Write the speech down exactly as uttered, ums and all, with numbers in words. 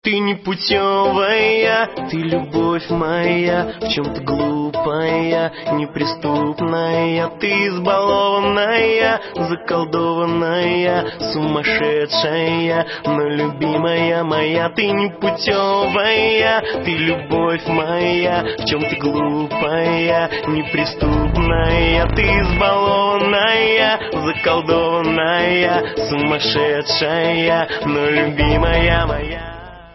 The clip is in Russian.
Ты непутевая, ты любовь моя, в чем-то глупая, неприступная. Ты избалованная, заколдованная, сумасшедшая, но любимая моя. Ты непутевая, ты любовь моя, в чем-то глупая, неприступная. Ты избалованная, заколдованная, сумасшедшая, но любимая моя.